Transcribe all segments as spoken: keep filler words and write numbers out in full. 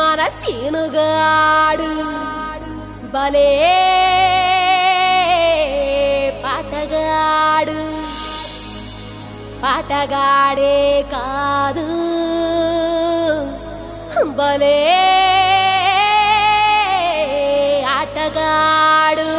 మన సీనుగాడు భలే పాటగాడు పాటగాడే కాదు భలే ఆటగాడు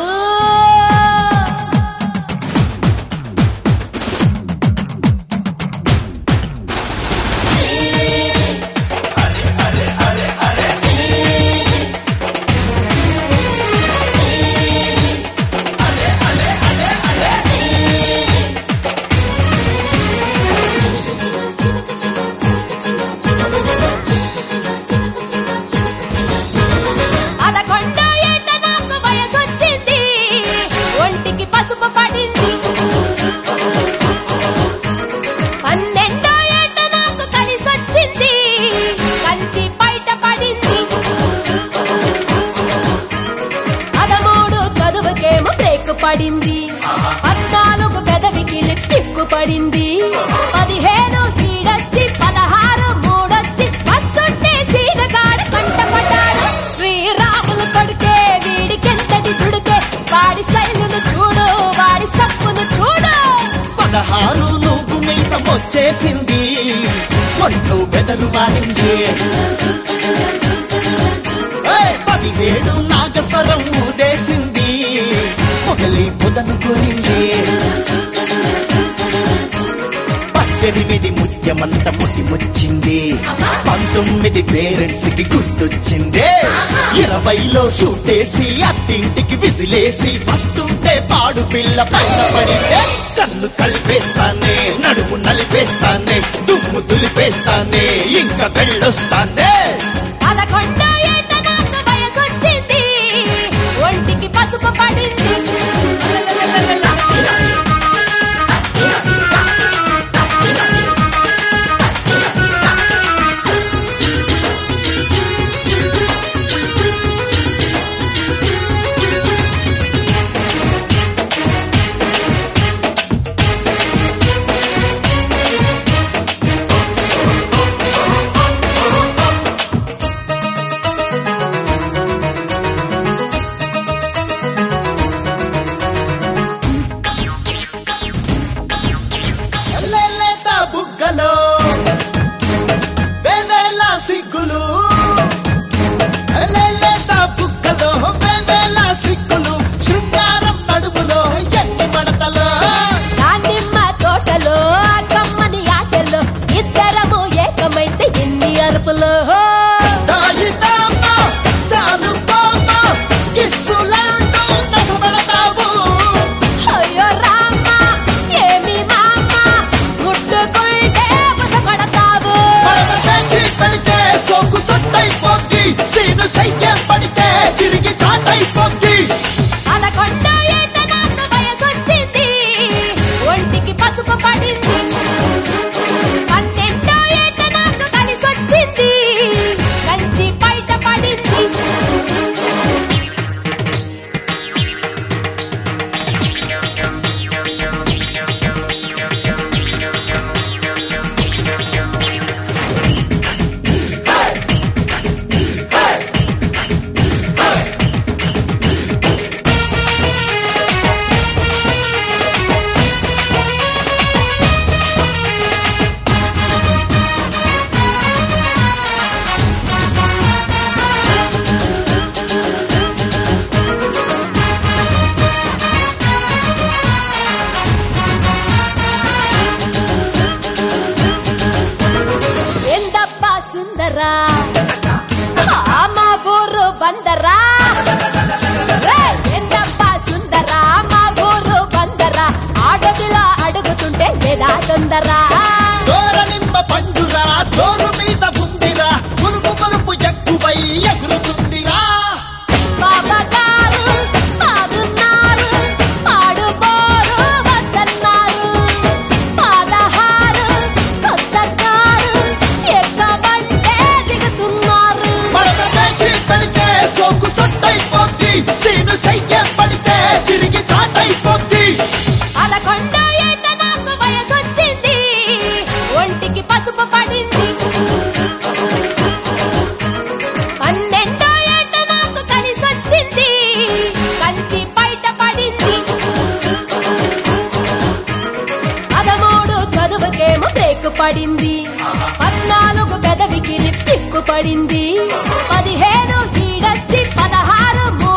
పడింది పద్నాలుగు పెదవికి లిప్స్టిక్ పడింది పదిహేను ఈడొచ్చి పదహారు మూడొచ్చి వస్తుంటే సీనగాడు కంటపడ్డాడు శ్రీరాములు కొడుకే వీడికెంతటి దుడికే వాడి శైలును చూడు వాడి సప్పును చూడు పదహారు నువ్వు మీసం వచ్చేసింది ఒంట్లో బెదరు మారింది పదిహేడు నాగస్వరం ఊదేసింది మొగలి పొదను గురించి పద్దెనిమిది ముత్యమంత ముతి ముచ్చింది పంతొమ్మిది పేరెంట్స్ కి గుర్తొచ్చింది ఇరవైలో షూటేసి అత్తింటికి విసిలేసి వస్తుంటే పాడు పిల్ల పైన పడితే కన్ను కలిపేస్తానే నడుము నలిపేస్తానే దుమ్ము దులిపేస్తానే ఇంకా వెళ్ళొస్తానే పదకొండ ఏట నాకు వయసొచ్చింది ఒంటికి పసుపు పడింది సుందరా మా ఊరు బందరా ఎందప్పా సుందరా మా ఊరు బందరా ఆడదిలా అడుగుతుంటే లేదా తొందరా నిమ్మ పండురా జోరు మీద ఉందిరా కులుపు కొలుపు ఎక్కువై ఎగురుతుందిరా బాబా గారు బాగున్నారు పాడు పోరు వద్దన్నారు పదహారు కొత్త కారు ఎక్కమంటే దిగుతున్నారు పెడితే సోకు సొట్టయిపోద్ది సీను సయ్యం పడితే చిరిగి చాటయిపోద్ది పదకొండ ఏట నాకు వయసొచ్చింది పడింది, పద్నాలుగు పెదవికి లిప్స్టిక్ పడింది, పదిహేను ఈడొచ్చి పదహారు